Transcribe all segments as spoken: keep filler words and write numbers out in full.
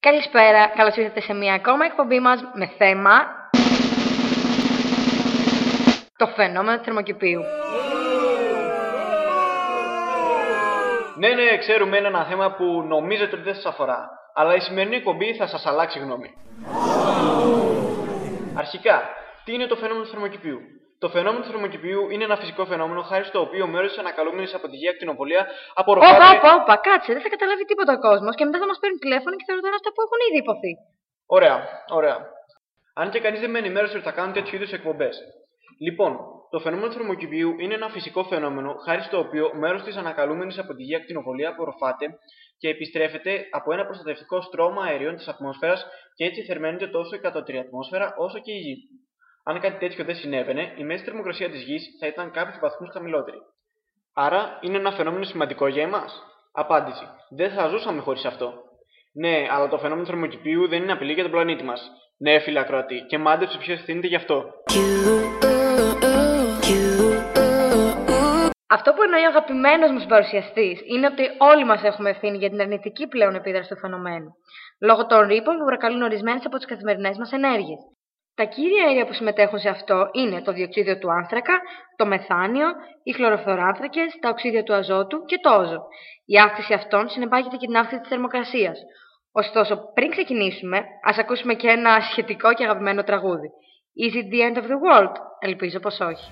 Καλησπέρα, καλώς ήρθατε σε μια ακόμα εκπομπή μας με θέμα το φαινόμενο του θερμοκηπίου. Ναι, ναι, ξέρουμε, είναι ένα θέμα που νομίζετε ότι δεν σας αφορά. Αλλά η σημερινή εκπομπή θα σας αλλάξει γνώμη. Αρχικά, τι είναι το φαινόμενο του θερμοκηπίου? Το φαινόμενο του θερμοκηπίου είναι ένα φυσικό φαινόμενο χάρη στο οποίο μέρος της ανακαλούμενης από τη γη ακτινοβολία απορροφάται. Όπα, όπα, όπα, κάτσε, δεν θα καταλάβει τίποτα ο κόσμος και μετά θα μας παίρνουν τηλέφωνο και θα ρωτάνε αυτά που έχουν ήδη υποθεί. Ωραία, ωραία. Αν και κανείς δεν με ενημέρωσε ότι θα κάνουν τέτοιου είδους εκπομπές. Λοιπόν, το φαινόμενο του θερμοκηπίου είναι ένα φυσικό φαινόμενο χάρη στο οποίο μέρος της ανακαλούμενης από τη γη ακτινοβολία απορροφάται και επιστρέφεται από ένα προστατευτικό στρώμα αερίων της ατμόσφαιρας και έτσι θερμαίνεται τόσο η κατώτερη ατμόσφαιρα όσο και η γη. Αν κάτι τέτοιο δεν συνέβαινε, η μέση θερμοκρασία της γης θα ήταν κάποιους βαθμούς χαμηλότερη. Άρα, είναι ένα φαινόμενο σημαντικό για εμάς? Απάντηση: δεν θα ζούσαμε χωρίς αυτό. Ναι, αλλά το φαινόμενο θερμοκηπίου δεν είναι απειλή για τον πλανήτη μας. Ναι, φίλε ακροατή, και μάντεψε ποιος ευθύνεται γι' αυτό. Αυτό που εννοεί ο αγαπημένος μου παρουσιαστής είναι ότι όλοι μας έχουμε ευθύνη για την αρνητική πλέον επίδραση του φαινομένου, λόγω των ρήπων που προκαλούν ορισμένες από τις καθημερινές μας ενέργειες. Τα κύρια αέρια που συμμετέχουν σε αυτό είναι το διοξείδιο του άνθρακα, το μεθάνιο, οι χλωροφθοράνθρακες, τα οξύδια του αζότου και το όζο. Η αύξηση αυτών συνεπάγεται και την αύξηση της θερμοκρασίας. Ωστόσο, πριν ξεκινήσουμε, ας ακούσουμε και ένα σχετικό και αγαπημένο τραγούδι. Is it the end of the world? Ελπίζω πως όχι.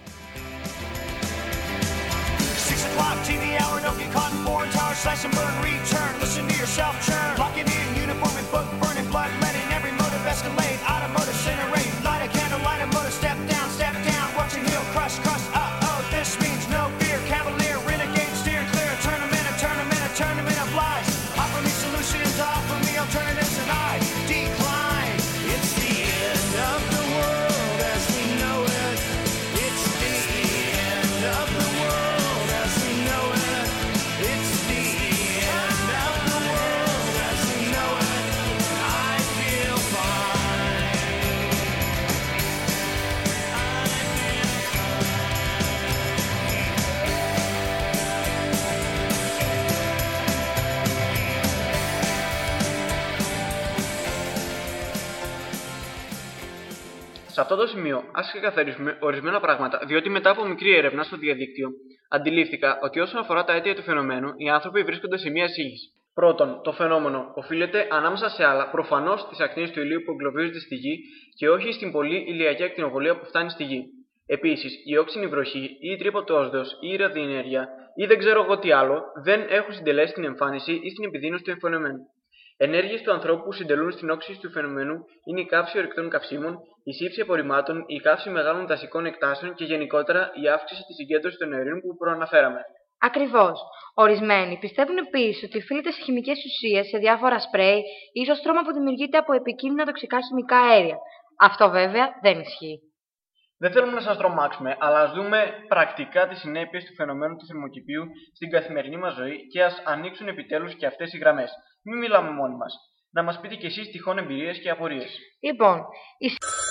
Σε αυτό το σημείο, ας ξεκαθαρίσουμε ορισμένα πράγματα, διότι μετά από μικρή έρευνα στο διαδίκτυο, αντιλήφθηκα ότι όσον αφορά τα αίτια του φαινομένου, οι άνθρωποι βρίσκονται σε μία σύγχυση. Πρώτον, το φαινόμενο οφείλεται ανάμεσα σε άλλα προφανώς στις ακτίνες του ηλίου που εγκλωβίζονται στη γη και όχι στην πολλή ηλιακή ακτινοβολία που φτάνει στη γη. Επίσης, η όξινη βροχή ή η τρύπα του όζοντος ή η ραδιενέργεια ή δεν ξέρω εγώ τι άλλο δεν έχουν συντελέσει την εμφάνιση ή στην επιδείνωση του φαινομένου. Ενέργειες του ανθρώπου που συντελούν στην όξυση του φαινομένου είναι η καύση ορυκτών καυσίμων, η σύψη απορριμμάτων, η καύση μεγάλων δασικών εκτάσεων και γενικότερα η αύξηση της συγκέντρωσης των αερίων που προαναφέραμε. Ακριβώς. Ορισμένοι πιστεύουν επίσης ότι οφείλεται σε χημικές ουσίες, σε διάφορα σπρέι ή στο στρώμα που δημιουργείται από επικίνδυνα τοξικά χημικά αέρια. Αυτό βέβαια δεν ισχύει. Δεν θέλουμε να σας τρομάξουμε, αλλά ας δούμε πρακτικά τις συνέπειες του φαινομένου του θερμοκηπίου στην καθημερινή μας ζωή και ας ανοίξουν επιτέλους και αυτές οι γραμμές. Μην μιλάμε μόνοι μας. Να μας πείτε κι εσείς τυχόν εμπειρίες και απορίες. Λοιπόν, η...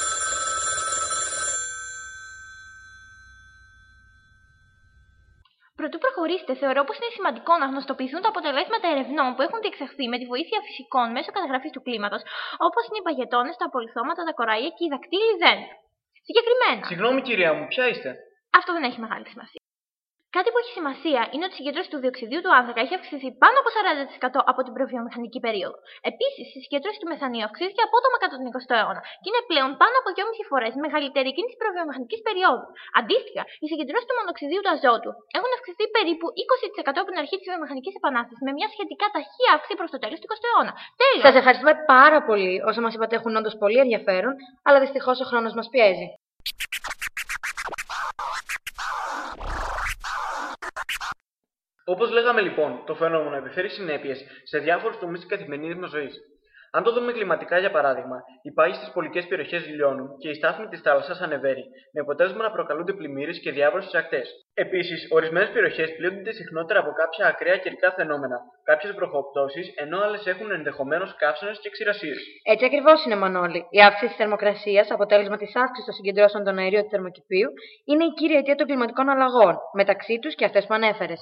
Προτού προχωρήσετε, θεωρώ πως είναι σημαντικό να γνωστοποιηθούν τα αποτελέσματα ερευνών που έχουν διεξαχθεί με τη βοήθεια φυσικών μέσω καταγραφής του κλίματος, όπως είναι οι παγετώνες, τα απολιθώματα, τα κοράλια και οι δακτύλοι δέντρα. Συγκεκριμένα. Συγγνώμη, κυρία μου, ποια είστε? Αυτό δεν έχει μεγάλη σημασία. Κάτι που έχει σημασία είναι ότι η συγκέντρωση του διοξιδίου του άνθρακα έχει αυξηθεί πάνω από σαράντα τοις εκατό από την προβιομηχανική περίοδο. Επίσης, η συγκέντρωση του μεθανίου αυξήθηκε απότομα κατά τον εικοστό αιώνα και είναι πλέον πάνω από δυόμισι φορές μεγαλύτερη εκείνη τη προβιομηχανική περίοδου. Αντίστοιχα, οι συγκεντρώσεις του μονοξιδίου του αζότου έχουν αυξηθεί περίπου είκοσι τοις εκατό από την αρχή της βιομηχανικής επανάστασης με μια σχετικά ταχύ αύξηση προς το τέλος του εικοστού αιώνα. Τέλος. Σας ευχαριστούμε πάρα πολύ. Όσα μας είπατε έχουν όντως πολύ ενδιαφέρον, αλλά δυστυχώς ο χρόνος μας πιέζει. Όπως λέγαμε λοιπόν, το φαινόμενο επιφέρει συνέπειες σε διάφορους τομείς της καθημερινής μας ζωής. Αν το δούμε κλιματικά, για παράδειγμα, οι πάγοι στις πολικές περιοχές λιώνουν και η στάθμη της θάλασσας ανεβαίνει, με αποτέλεσμα να προκαλούνται πλημμύρες και διάβρωση στις ακτές. Επίσης, ορισμένες περιοχές πλήττονται συχνότερα από κάποια ακραία καιρικά φαινόμενα, κάποιες βροχοπτώσεις, ενώ άλλες έχουν ενδεχομένως καύσονες και ξηρασίες. Έτσι ακριβώς είναι, Μανώλη. Η αύξηση της θερμοκρασίας, αποτέλεσμα της αύξησης των συγκεντρώσεων των αερίων του θερμοκηπίου, είναι η κύρια αιτία των κλιματικών αλλαγών, μεταξύ τους και αυτές που ανέφερες.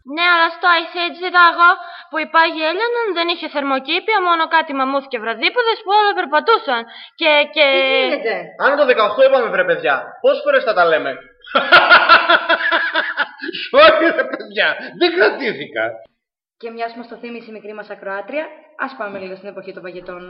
Ναι, αλλά στο Ice Age εγώ που υπάγει Έλληναν δεν είχε θερμοκήπια, μόνο κάτι μαμούθ και βραδίπουδες που όλα περπατούσαν. Και. και... Τι γίνεται? Αν το δεκαοκτώ είπαμε, βρε παιδιά, πόσες φορές θα τα λέμε? Όχι, ρε παιδιά, δεν κρατήθηκα. Και μιας που μας το θύμισε η μικρή μας ακροάτρια, ας πάμε λίγο στην εποχή των παγετών.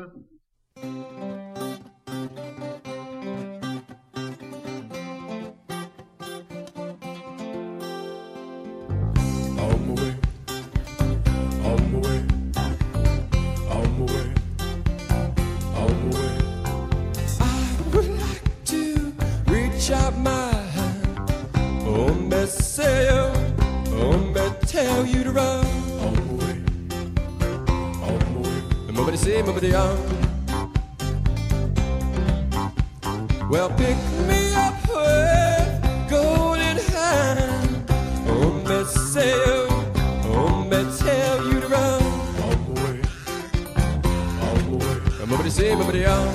Out my hand, oh, me say, oh, me tell you to run. On the way, on the way. Nobody say, nobody on. Well, pick me up with golden hand. Oh, me say, oh, me tell you to run. On the way, on the way. Nobody say, nobody on.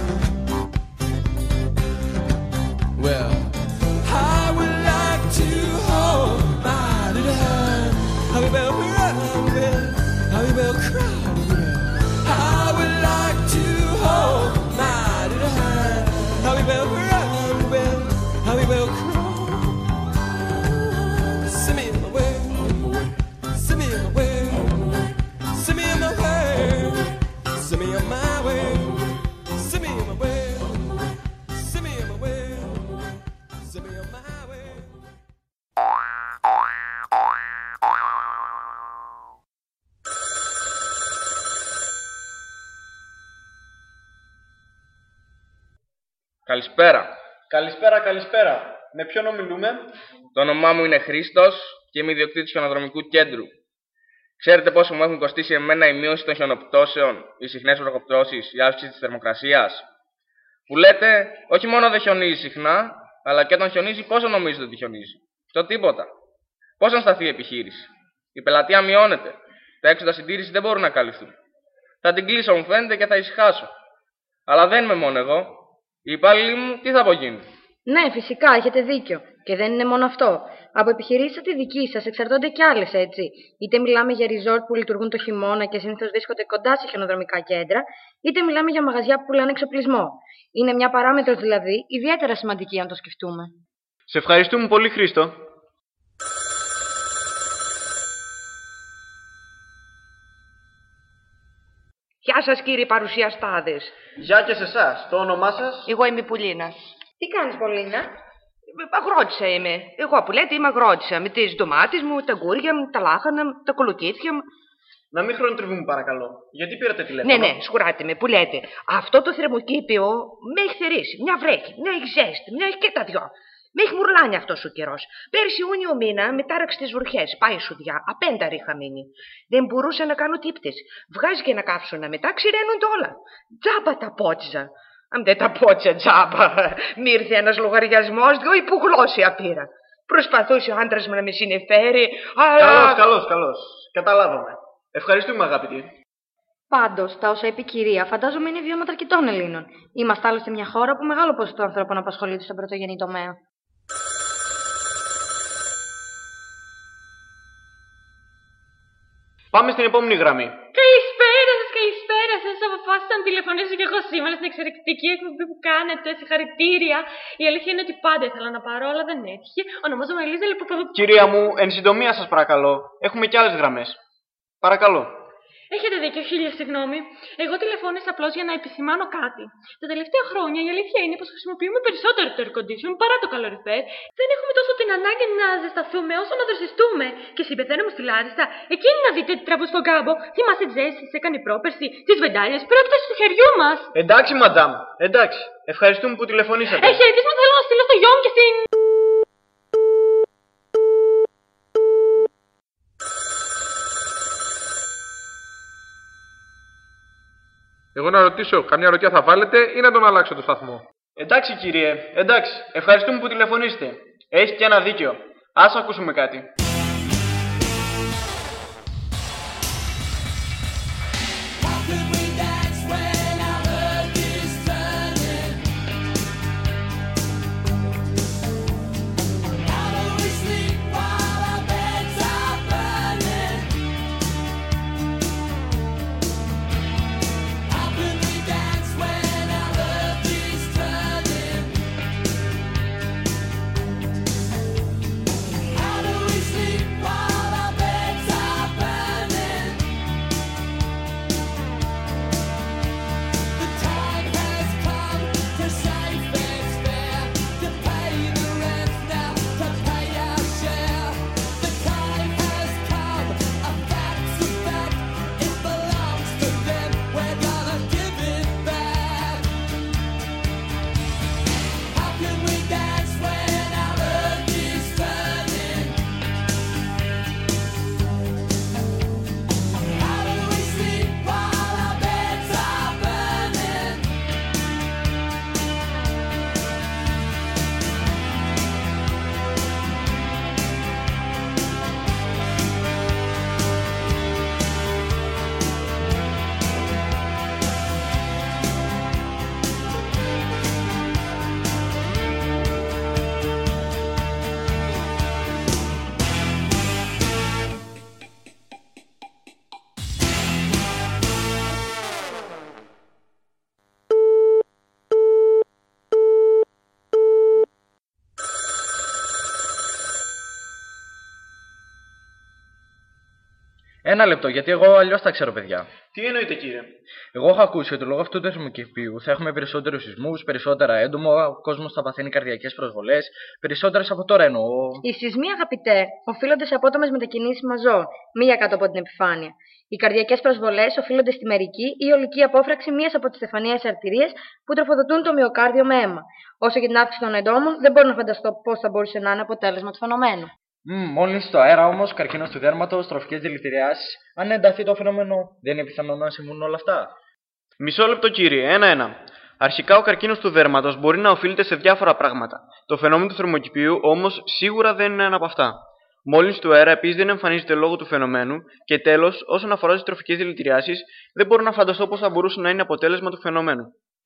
Well, I would like to hold my little hand. How we will run, how we will cry. I would like to hold my little hand. How we will run, how we will cry. Send me in my way, send me in my way, send me in my way, send me on my way, send me in my way. Καλησπέρα. Καλησπέρα, καλησπέρα. Με ποιον ομιλούμε? Το όνομά μου είναι Χρήστος και είμαι ιδιοκτήτης χιονοδρομικού κέντρου. Ξέρετε πόσο μου έχουν κοστίσει εμένα η μείωση των χιονοπτώσεων, οι συχνές βροχοπτώσεις, η αύξηση της θερμοκρασίας? Που λέτε, όχι μόνο δεν χιονίζει συχνά, αλλά και όταν χιονίζει, πόσο νομίζετε ότι χιονίζει? Το τίποτα. Πώς να σταθεί η επιχείρηση? Η πελατεία μειώνεται. Τα έξοδα συντήρηση δεν μπορούν να καλυφθούν. Θα την κλείσω, μου φαίνεται, και θα ησυχάσω. Αλλά δεν είμαι μόνο εγώ. Οι υπάλληλοι μου τι θα απογίνουν? Ναι, φυσικά, έχετε δίκιο. Και δεν είναι μόνο αυτό. Από επιχειρήσεις τη δική σας εξαρτώνται κι άλλες, έτσι. Είτε μιλάμε για resort που λειτουργούν το χειμώνα και συνήθως βρίσκονται κοντά σε χιονοδρομικά κέντρα, είτε μιλάμε για μαγαζιά που πουλάνε εξοπλισμό. Είναι μια παράμετρος δηλαδή ιδιαίτερα σημαντική αν το σκεφτούμε. Σε ευχαριστούμε πολύ, Χρήστο. Γεια σας, κύριοι παρουσιαστάδες. Γεια και σε εσάς. Το όνομά σας? Εγώ είμαι η Πουλίνας. Τι κάνεις, Πολίνα? Αγρότησα είμαι. Εγώ που λέτε είμαι αγρότησα. Με τις ντομάτες μου, τα γκούρια μου, τα λάχανα μου, τα κολοκύθια μου. Να μην χρονοτριβούμε, παρακαλώ. Γιατί πήρατε τηλέφωνο? Ναι, ναι, σκουράτε με, που λέτε. Αυτό το θερμοκήπιο με έχει θερήσει. Μια βρέχει, μια έχει ζέστη, μια έχει και τα δυο. Με έχει μουρλάνει αυτός ο καιρός. Πέρσι Ιούνιο μήνα μετάραξε τις βροχές. Πάει σουδιά. Απένταρη είχα μείνει. Δεν μπορούσα να κάνω τύπτες. Βγάζει και ένα καύσωνα μετά, ξηραίνονται όλα. Τζάμπα τα πότσιζα. Αν δεν τα πότσα τζάμπα. Μ' ήρθε ένας λογαριασμός, δυο υπογλώσσια πήρα. Προσπαθούσε ο άντρας μου να με συνεφέρει, αλλά. Καλώς, καλώς, καλώς. Καταλάβαμε. Ευχαριστούμε, αγαπητοί. Πάντως, τα όσα είπε η κυρία, φαντάζομαι είναι βιώματα αρκετών Ελλήνων. Είμαστε άλλωστε μια χώρα που μεγάλο ποσοστό ανθρώπων απασχολείται στον πρωτογενή τομέα. Πάμε στην επόμενη γραμμή. Καλησπέρα σας, καλησπέρα σας. Αποφάσισα να τηλεφωνήσω και εγώ σήμερα στην εξαιρετική εκπομπή που κάνετε. Συγχαρητήρια. Η αλήθεια είναι ότι πάντα ήθελα να πάρω, αλλά δεν έτυχε. Ονομάζομαι Ελίζα Λεποπαδοπούλου. Κυρία μου, εν συντομία σας παρακαλώ. Έχουμε και άλλες γραμμές. Παρακαλώ. Έχετε δίκιο, χίλια συγγνώμη. Εγώ τηλεφώνησα απλώς για να επισημάνω κάτι. Τα τελευταία χρόνια η αλήθεια είναι πως χρησιμοποιούμε περισσότερο το air condition παρά το καλοριφέρ. Δεν έχουμε τόσο την ανάγκη να ζεσταθούμε όσο να δροσιστούμε. Και στην πεθένα μου στη Λάρισσα, εκείνη να δείτε τι τραβού στον κάμπο. Θυμάστε τι ζέσεις έκανε πρόπερση, τις βεντάλιες, πρόκειται του χεριού μας. Εντάξει, μαντάμ. Εντάξει. Ευχαριστούμε που τηλεφωνήσατε. Έχει χαιρετίσματα θέλω να στείλω στο γιο μου και στην. Εγώ να ρωτήσω, καμιά ρωτιά θα βάλετε ή να τον αλλάξω το σταθμό? Εντάξει, κύριε. Εντάξει. Ευχαριστούμε που τηλεφωνήσετε. Έχει και ένα δίκιο. Ας ακούσουμε κάτι. How do we sleep while our beds are burning? Ένα λεπτό, γιατί εγώ αλλιώς τα ξέρω, παιδιά. Τι εννοείτε, κύριε? Εγώ έχω ακούσει ότι λόγω αυτού του θερμοκηπίου θα έχουμε περισσότερους σεισμούς, περισσότερα έντομο, ο κόσμος θα παθαίνει καρδιακές προσβολές, περισσότερες από τώρα εννοώ. Οι σεισμοί, αγαπητέ, οφείλονται σε απότομες μετακινήσεις μαζών, μία κάτω από την επιφάνεια. Οι καρδιακές προσβολές οφείλονται στη μερική ή ολική απόφραξη μίας από τις στεφανιαίες αρτηρίες που τροφοδοτούν το μυοκάρδιο με αίμα. Όσο για την αύξηση των εντόμων, δεν μπορώ να φανταστώ πώς θα μπορούσε να είναι αποτέλεσμα του φαινομένου. Mm, μόλις το αέρα όμως, καρκίνος του δέρματος, τροφικές δηλητηριάσεις, αν ενταθεί το φαινόμενο, δεν είναι πιθανό να συμβούν όλα αυτά? Μισό λεπτό, κύριε, ένα-ένα. Αρχικά, ο καρκίνος του δέρματος μπορεί να οφείλεται σε διάφορα πράγματα. Το φαινόμενο του θερμοκηπίου όμως σίγουρα δεν είναι ένα από αυτά. Μόλυνση του αέρα επίσης δεν εμφανίζεται λόγω του φαινομένου. Και τέλος, όσον αφορά τις τροφικές δηλητηριάσεις, δεν μπορώ να φανταστώ πώς θα μπορούσε να είναι αποτέλεσμα του φαινομένου.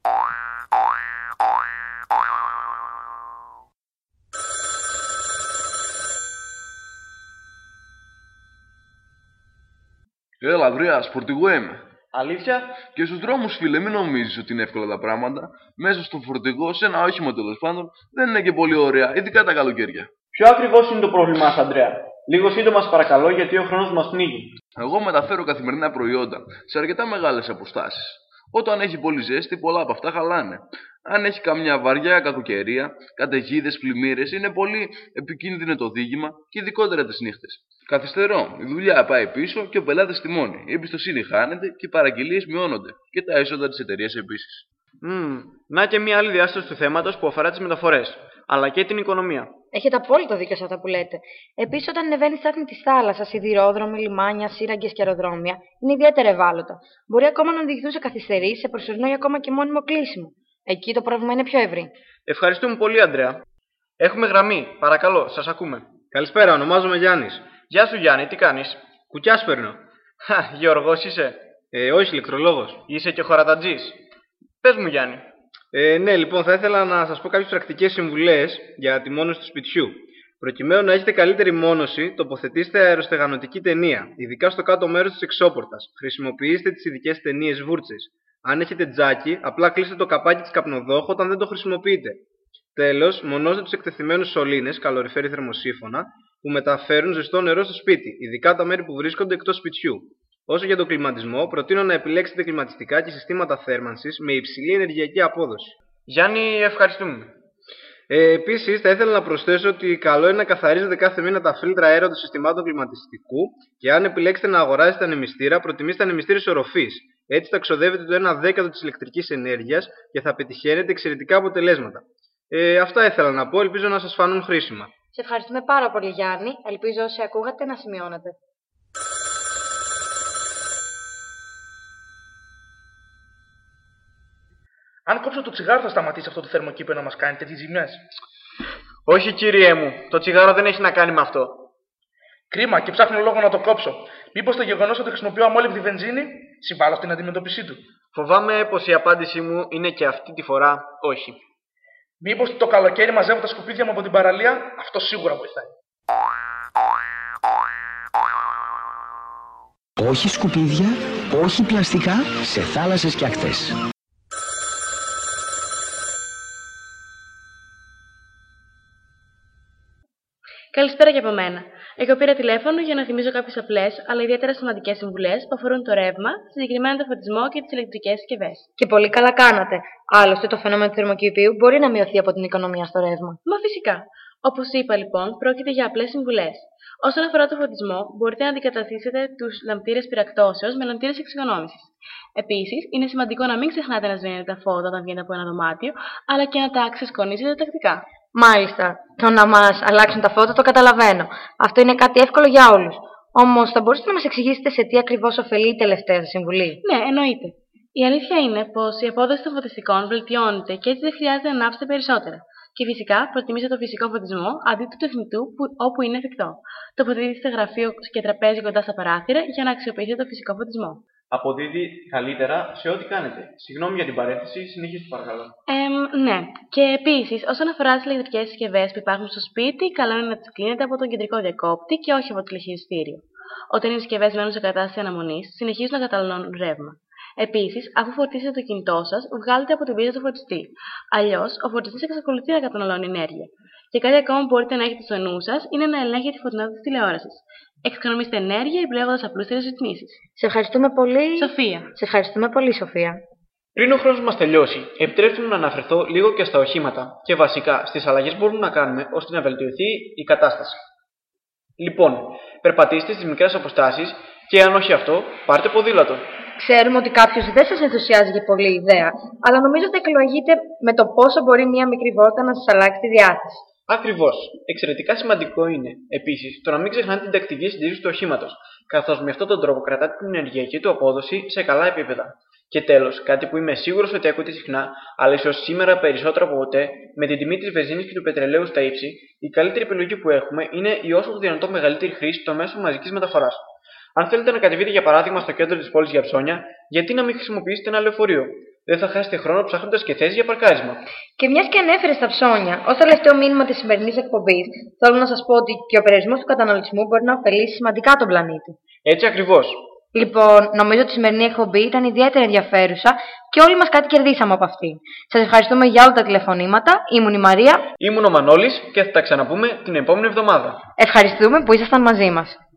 Έλα, Ανδρέα, φορτηγό είμαι. Αλήθεια? Και στους δρόμους, φίλε, μην νομίζεις ότι είναι εύκολα τα πράγματα. Μέσα στο φορτηγό, σε ένα όχημα τέλος πάντων, δεν είναι και πολύ ωραία, ειδικά τα καλοκαίρια. Ποιο ακριβώς είναι το πρόβλημά σας, Ανδρέα? Λίγο σύντομα, σας παρακαλώ, γιατί ο χρόνος μας πνίγει. Εγώ μεταφέρω καθημερινά προϊόντα σε αρκετά μεγάλες αποστάσεις. Όταν έχει πολύ ζέστη, πολλά από αυτά χαλάνε. Αν έχει καμιά βαριά κακοκαιρία, καταιγίδες, πλημμύρες, είναι πολύ επικίνδυνο το οδήγημα και ειδικότερα τις νύχτες. Καθυστερώ, η δουλειά πάει πίσω και ο πελάτης τιμώνει. Η εμπιστοσύνη χάνεται και οι παραγγελίες μειώνονται. Και τα έσοδα της εταιρείας επίσης. Mm, να και μια άλλη διάσταση του θέματος που αφορά τις μεταφορές, αλλά και την οικονομία. Έχετε απόλυτο δίκιο σε αυτά που λέτε. Επίσης, όταν ανεβαίνει η στάθμη της θάλασσας, σιδηρόδρομοι, λιμάνια, σύραγγες και αεροδρόμια, είναι ιδιαίτερα ευάλωτα. Μπορεί ακόμα να οδηγηθούν σε καθυστερήσεις, σε προσωρινό ή ακόμα και μόνιμο κλείσιμο. Εκεί το πρόβλημα είναι πιο ευρύ. Ευχαριστούμε πολύ, Ανδρέα. Έχουμε γραμμή. Παρακαλώ, σας ακούμε. Καλησπέρα, ονομάζομαι Γιάννης. Γεια σου, Γιάννη, τι κάνεις? Κουκιά σπέρνω. Χα, Γιώργος είσαι? Ε, όχι, ηλεκτρολόγος. Είσαι και χωρατατζής? Πες μου, Γιάννη. Ε, ναι, λοιπόν, θα ήθελα να σας πω κάποιες πρακτικές συμβουλές για τη μόνωση του σπιτιού. Προκειμένου να έχετε καλύτερη μόνωση, τοποθετήστε αεροστεγανωτική ταινία, ειδικά στο κάτω μέρος της εξώπορτας. Χρησιμοποιήστε τις ειδικές ταινίες βούρτσες. Αν έχετε τζάκι, απλά κλείστε το καπάκι της καπνοδόχου όταν δεν το χρησιμοποιείτε. Τέλος, μονώστε τους εκτεθειμένους σωλήνες, καλοριφέρει θερμοσύφωνα, που μεταφέρουν ζεστό νερό στο σπίτι, ειδικά τα μέρη που βρίσκονται εκτός σπιτιού. Όσο για τον κλιματισμό, προτείνω να επιλέξετε κλιματιστικά και συστήματα θέρμανσης με υψηλή ενεργειακή απόδοση. Γιάννη, ευχαριστούμε. Ε, επίσης, θα ήθελα να προσθέσω ότι καλό είναι να καθαρίζετε κάθε μήνα τα φίλτρα αέρα των συστημάτων κλιματιστικού και αν επιλέξετε να αγοράσετε ανεμιστήρα, προτιμήστε ανεμιστήρες οροφής. Έτσι θα ξοδεύετε το ένα δέκατο της ηλεκτρικής ενέργειας και θα πετυχαίνετε εξαιρετικά αποτελέσματα. Ε, αυτά ήθελα να πω, ελπίζω να σας φανούν χρήσιμα. Σε ευχαριστούμε πάρα πολύ, Γιάννη. Ελπίζω όσοι ακούγατε να σημειώνετε. Αν κόψω το τσιγάρο, θα σταματήσει αυτό το θερμοκήπιο να μας κάνει τέτοιες ζημιές? Όχι, κύριέ μου. Το τσιγάρο δεν έχει να κάνει με αυτό. Κρίμα, και ψάχνω λόγο να το κόψω. Μήπως το γεγονός ότι χρησιμοποιώ αμόλυβδη βενζίνη συμβάλλω στην αντιμετώπιση του? Φοβάμαι πως η απάντησή μου είναι και αυτή τη φορά όχι. Μήπως το καλοκαίρι μαζεύω τα σκουπίδια μου από την παραλία? Αυτό σίγουρα βοηθάει. Όχι σκουπίδια, όχι πλαστικά σε θάλασσες και ακτές. Καλησπέρα και από μένα. Εγώ πήρα τηλέφωνο για να θυμίζω κάποιες απλές αλλά ιδιαίτερα σημαντικές συμβουλές που αφορούν το ρεύμα, συγκεκριμένα το φωτισμό και τις ηλεκτρικές συσκευές. Και πολύ καλά κάνατε. Άλλωστε, το φαινόμενο του θερμοκηπίου μπορεί να μειωθεί από την οικονομία στο ρεύμα. Μα φυσικά. Όπως είπα λοιπόν, πρόκειται για απλές συμβουλές. Όσον αφορά το φωτισμό, μπορείτε να αντικαταστήσετε τους λαμπτήρες πυρακτώσεως με λαμπτήρες εξοικονόμησης. Επίσης, είναι σημαντικό να μην ξεχνάτε να σβήνετε τα φώτα όταν βγαίνετε από ένα δωμάτιο, αλλά και να τα ξεσκονίζετε τακτικά. Μάλιστα. Το να μας αλλάξουν τα φώτα το καταλαβαίνω. Αυτό είναι κάτι εύκολο για όλους. Όμως, θα μπορούσατε να μας εξηγήσετε σε τι ακριβώς ωφελεί η τελευταία συμβουλή? Ναι, εννοείται. Η αλήθεια είναι πως η απόδοση των φωτιστικών βελτιώνεται και έτσι δεν χρειάζεται να ανάψετε περισσότερα. Και φυσικά προτιμήστε το φυσικό φωτισμό αντί του τεχνητού που, όπου είναι εφικτό. Τοποθετήστε γραφείο και τραπέζι κοντά στα παράθυρα για να αξιοποιήσετε το φυσικό φωτισμό. Αποδίδει καλύτερα σε ό,τι κάνετε. Συγγνώμη για την παρένθεση, συνεχίστε παρακαλώ. Ε, ναι. Και επίσης, όσον αφορά τις ηλεκτρικές συσκευές που υπάρχουν στο σπίτι, καλό είναι να τις κλείνετε από τον κεντρικό διακόπτη και όχι από το τηλεχειριστήριο. Όταν οι συσκευές μένουν σε κατάσταση αναμονής, συνεχίζουν να καταναλώνουν ρεύμα. Επίσης, αφού φορτίσετε το κινητό σας, βγάλετε από την πίτα του φορτιστή. Αλλιώς, ο φορτιστής εξακολουθεί να καταναλώνει ενέργεια. Και κάτι ακόμα που μπορείτε να έχετε στο νου σας είναι να ελέγχετε τη φωτεινότητα της τηλεόρασης. Εξοικονομήστε ενέργεια επιλέγοντας απλούστερες ρυθμίσεις. Σε ευχαριστούμε πολύ. Σοφία. Σε ευχαριστούμε πολύ, Σοφία. Πριν ο χρόνος μας τελειώσει, επιτρέψτε μου να αναφερθώ λίγο και στα οχήματα και βασικά στις αλλαγές που μπορούμε να κάνουμε ώστε να βελτιωθεί η κατάσταση. Λοιπόν, περπατήστε στις μικρές αποστάσεις και αν όχι αυτό, πάρτε ποδήλατο. Ξέρουμε ότι κάποιος δεν σας ενθουσιάζει για πολλή ιδέα, αλλά νομίζω ότι εκλογείτε με το πόσο μπορεί μία μικρή βόλτα να σας αλλάξει τη διάθεση. Ακριβώς. Εξαιρετικά σημαντικό είναι, επίσης, το να μην ξεχνάτε την τακτική συντήρηση του οχήματος, καθώς με αυτόν τον τρόπο κρατάτε την ενεργειακή του απόδοση σε καλά επίπεδα. Και τέλος, κάτι που είμαι σίγουρος ότι ακούτε συχνά, αλλά ίσως σήμερα περισσότερο από ποτέ, με την τιμή της βενζίνης και του πετρελαίου στα ύψη, η καλύτερη επιλογή που έχουμε είναι η όσο το δυνατόν μεγαλύτερη χρήση των μέσων μαζικής μεταφοράς. Αν θέλετε να κατεβείτε για παράδειγμα στο κέντρο της πόλης για ψώνια, γιατί να μην χρησιμοποιήσετε ένα λεωφορείο? Δεν θα χάσετε χρόνο ψάχνοντας και θέσεις για παρκάρισμα. Και μιας και ανέφερε στα ψώνια, ως τελευταίο μήνυμα της σημερινής εκπομπής, θέλω να σας πω ότι και ο περιορισμός του καταναλωτισμού μπορεί να ωφελήσει σημαντικά τον πλανήτη. Έτσι ακριβώς. Λοιπόν, νομίζω ότι η σημερινή εκπομπή ήταν ιδιαίτερα ενδιαφέρουσα και όλοι μας κάτι κερδίσαμε από αυτή. Σας ευχαριστούμε για όλα τα τηλεφωνήματα. Ήμουν η Μαρία. Ήμουν ο Μανώλης και θα τα ξαναπούμε την επόμενη εβδομάδα. Ευχαριστούμε που ήσασταν μαζί μας.